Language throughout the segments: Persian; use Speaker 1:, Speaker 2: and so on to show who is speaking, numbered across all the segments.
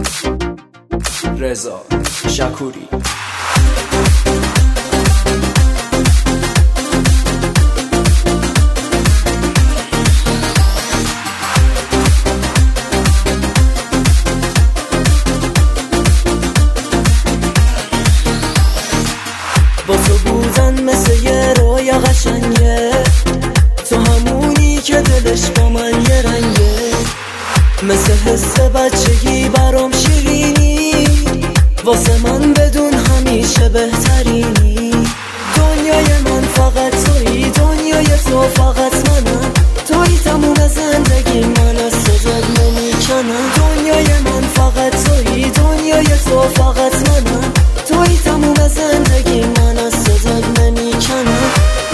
Speaker 1: رضا شکوری.
Speaker 2: با تو بودن مثل یه رویا قشنگه، تو همونی که دلش با من یه رنگه، مثل حس بچگی برام شیرینی، واسه من بدون همیشه بهترینی. دنیای من فقط تویی، دنیای تو فقط منم، تویی تموم زندگی من از صدت نمیکنم. دنیای من فقط تویی، دنیای تو فقط منم، تویی تموم زندگی من از صدت نمیکنم.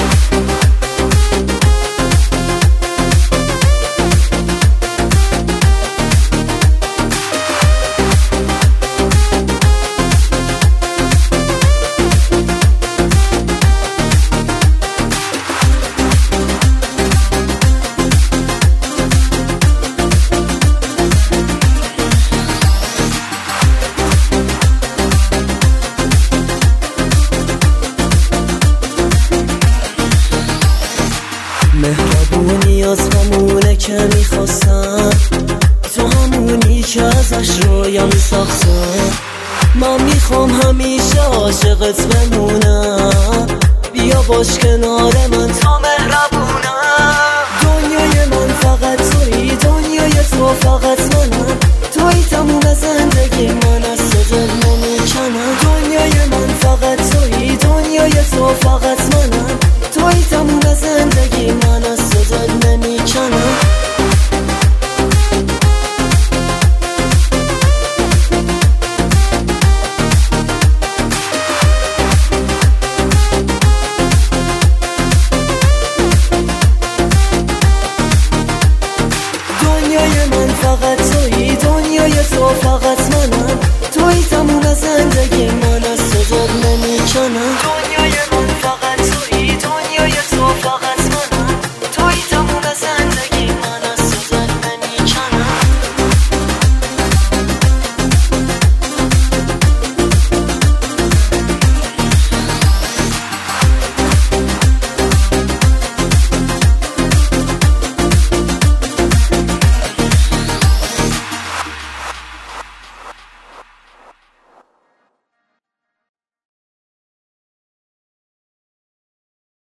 Speaker 2: مهربونی از همونه که میخواستم، تو همونی که ازش رویا میساختم. من میخوام همیشه عاشقت بمونم، بیا باش کنار من تا مهربونم. دنیای من فقط تویی، دنیای تو فقط منم، تویی تموم زندگی من از صدت نمیکنم. دنیای من فقط تویی، دنیای تو فقط منم، تویی تموم زندگی من از صدت نمیکنم. دنیای من فقط تویی، دنیای تو فقط منم، تویی تموم زندگی من از صدت نمیکنم.